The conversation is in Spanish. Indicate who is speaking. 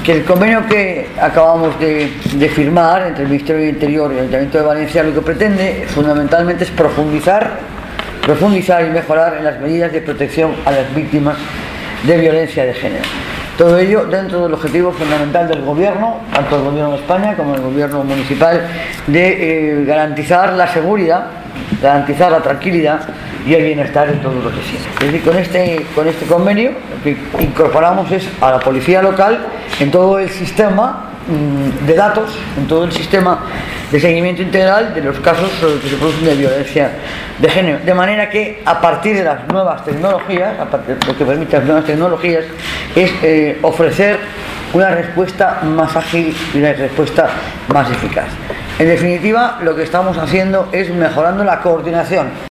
Speaker 1: que el convenio que acabamos de firmar entre el Ministerio del Interior y el Ayuntamiento de Valencia lo que pretende fundamentalmente es profundizar y mejorar en las medidas de protección a las víctimas de violencia de género. Todo ello dentro del objetivo fundamental del Gobierno, tanto el Gobierno de España como el Gobierno municipal, de garantizar la seguridad, garantizar la tranquilidad y el bienestar de todos los residentes. Es decir, con este convenio lo que incorporamos es a la policía local en todo el sistema de datos, en todo el sistema de seguimiento integral de los casos que se producen de violencia de género, de manera que a partir de las nuevas tecnologías, a partir de lo que permiten las nuevas tecnologías, es ofrecer una respuesta más ágil y una respuesta más eficaz. En definitiva, lo que estamos haciendo es mejorando la coordinación